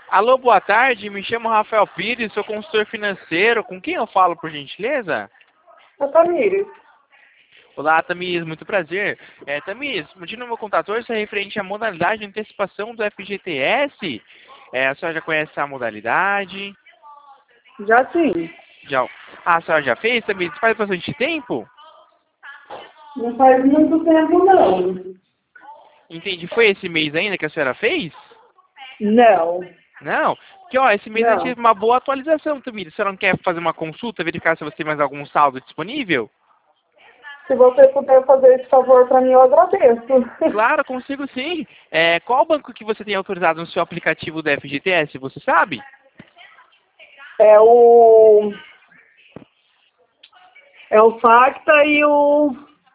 Alô, boa tarde. Me chamo Rafael Pires, sou consultor financeiro. Com quem eu falo, por gentileza? Ô, Tamires, Olá, Tamires, muito prazer. Tamires, motivo do meu contato hoje é referente à modalidade de antecipação do FGTS. A senhora já conhece a modalidade? já sim. Já. A senhora já fez, Tamires? Faz bastante tempo? Não faz muito tempo, não. Entendi. Foi esse mês ainda que a senhora fez? Não, Não? Porque, ó, esse mês a gente não. teve uma boa atualização, Tamires. A senhora não quer fazer uma consulta, verificar se você tem mais algum saldo disponível? Se você puder fazer esse favor para mim, eu agradeço. Claro, consigo sim. Qual banco que você tem autorizado no seu aplicativo do FGTS, você sabe? É o... É o Facta e o...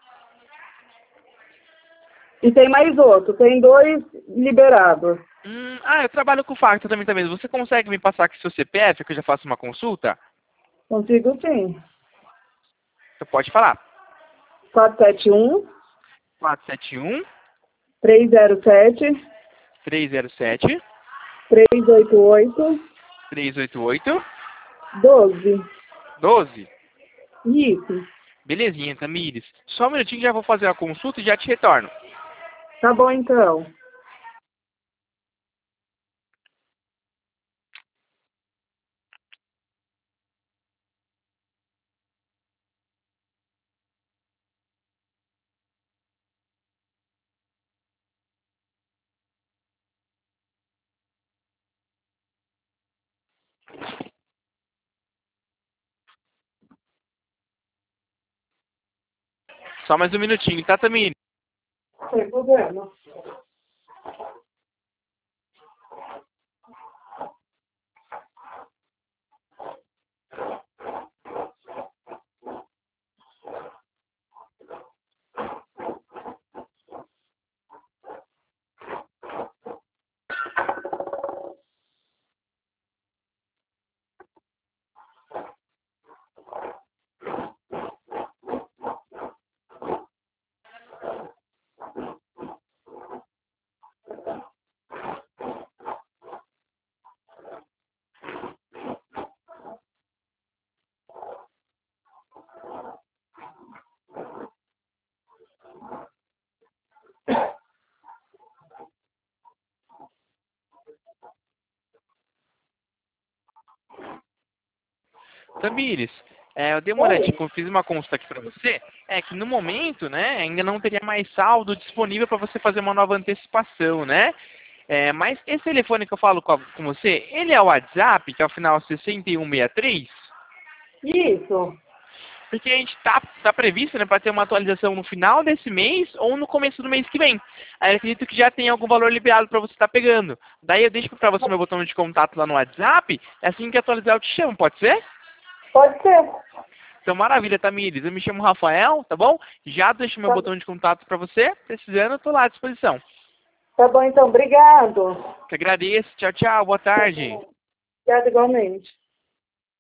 E tem mais outro. Tem dois liberados. Eu trabalho com o Facta também. Você consegue me passar aqui seu CPF, que eu já faço uma consulta? Consigo sim. Você pode falar. 471 471 307 307 388 388 12. 12. Isso. Belezinha, Tamires. Só um minutinho que já vou fazer a consulta e já te retorno. Tá bom, então. Só mais um minutinho, tá, Tamires? Sem problema. Tamires, eu dei uma olhadinha, Oi. eu fiz uma consulta aqui para você, que no momento, né, ainda não teria mais saldo disponível para você fazer uma nova antecipação, né? Mas esse telefone que eu falo com você, ele é o WhatsApp, que é o final 6163? Isso. Porque a gente tá previsto, né, para ter uma atualização no final desse mês ou no começo do mês que vem. Aí eu acredito que já tem algum valor liberado para você estar pegando. Daí eu deixo para você meu botão de contato lá no WhatsApp, assim que atualizar eu te chamo, pode ser? Pode ser. Então, maravilha, Tamires. Eu me chamo Rafael, tá bom? Já deixo meu Tá, botão de contato para você. Precisando, eu tô lá à disposição. tá bom, então. Obrigado. Que agradeço. Tchau, tchau. Boa tarde. Obrigada igualmente.